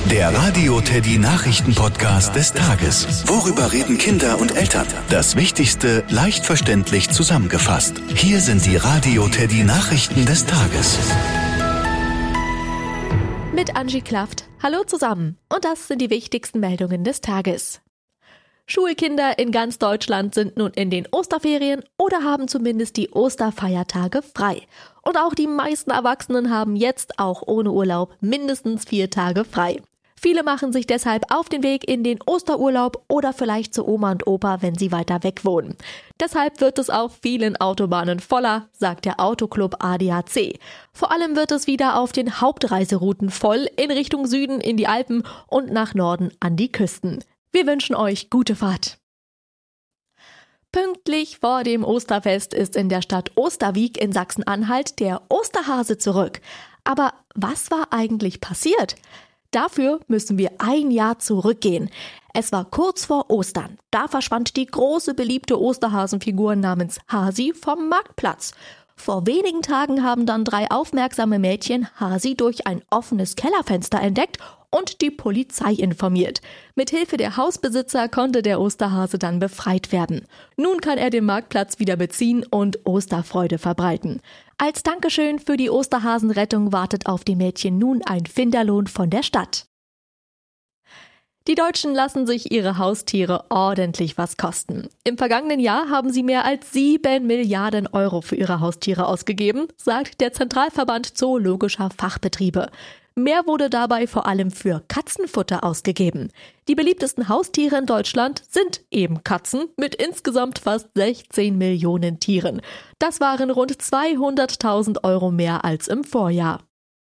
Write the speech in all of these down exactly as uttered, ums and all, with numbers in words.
Der Radio Teddy Nachrichten-Podcast des Tages. Worüber reden Kinder und Eltern? Das Wichtigste leicht verständlich zusammengefasst. Hier sind die Radio Teddy Nachrichten des Tages. Mit Angie Klaft. Hallo zusammen. Und das sind die wichtigsten Meldungen des Tages. Schulkinder in ganz Deutschland sind nun in den Osterferien oder haben zumindest die Osterfeiertage frei. Und auch die meisten Erwachsenen haben jetzt auch ohne Urlaub mindestens vier Tage frei. Viele machen sich deshalb auf den Weg in den Osterurlaub oder vielleicht zu Oma und Opa, wenn sie weiter weg wohnen. Deshalb wird es auf vielen Autobahnen voller, sagt der Autoclub A D A C. Vor allem wird es wieder auf den Hauptreiserouten voll in Richtung Süden in die Alpen und nach Norden an die Küsten. Wir wünschen euch gute Fahrt. Pünktlich vor dem Osterfest ist in der Stadt Osterwiek in Sachsen-Anhalt der Osterhase zurück. Aber was war eigentlich passiert? Dafür müssen wir ein Jahr zurückgehen. Es war kurz vor Ostern. Da verschwand die große beliebte Osterhasenfigur namens Hasi vom Marktplatz. Vor wenigen Tagen haben dann drei aufmerksame Mädchen Hasi durch ein offenes Kellerfenster entdeckt und die Polizei informiert. Mithilfe der Hausbesitzer konnte der Osterhase dann befreit werden. Nun kann er den Marktplatz wieder beziehen und Osterfreude verbreiten. Als Dankeschön für die Osterhasenrettung wartet auf die Mädchen nun ein Finderlohn von der Stadt. Die Deutschen lassen sich ihre Haustiere ordentlich was kosten. Im vergangenen Jahr haben sie mehr als sieben Milliarden Euro für ihre Haustiere ausgegeben, sagt der Zentralverband Zoologischer Fachbetriebe. Mehr wurde dabei vor allem für Katzenfutter ausgegeben. Die beliebtesten Haustiere in Deutschland sind eben Katzen mit insgesamt fast sechzehn Millionen Tieren. Das waren rund zweihunderttausend Euro mehr als im Vorjahr.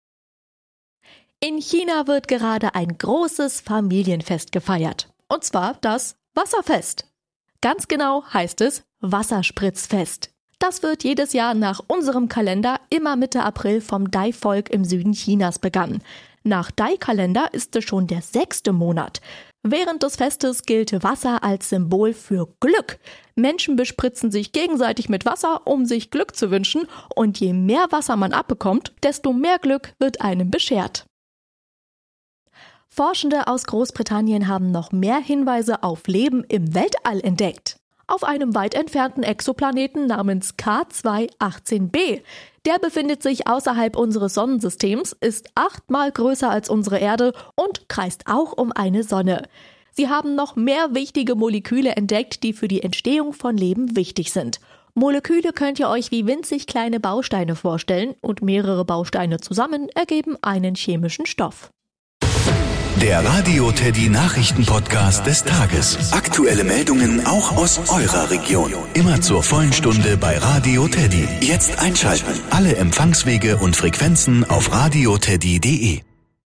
In China wird gerade ein großes Familienfest gefeiert. Und zwar das Wasserfest. Ganz genau heißt es Wasserspritzfest. Das wird jedes Jahr nach unserem Kalender immer Mitte April vom Dai-Volk im Süden Chinas begangen. Nach Dai-Kalender ist es schon der sechste Monat. Während des Festes gilt Wasser als Symbol für Glück. Menschen bespritzen sich gegenseitig mit Wasser, um sich Glück zu wünschen. Und je mehr Wasser man abbekommt, desto mehr Glück wird einem beschert. Forschende aus Großbritannien haben noch mehr Hinweise auf Leben im Weltall entdeckt. Auf einem weit entfernten Exoplaneten namens K zwei achtzehn b. Der befindet sich außerhalb unseres Sonnensystems, ist achtmal größer als unsere Erde und kreist auch um eine Sonne. Sie haben noch mehr wichtige Moleküle entdeckt, die für die Entstehung von Leben wichtig sind. Moleküle könnt ihr euch wie winzig kleine Bausteine vorstellen und mehrere Bausteine zusammen ergeben einen chemischen Stoff. Der Radio Teddy Nachrichten-Podcast des Tages. Aktuelle Meldungen auch aus eurer Region. Immer zur vollen Stunde bei Radio Teddy. Jetzt einschalten. Alle Empfangswege und Frequenzen auf radioteddy punkt de.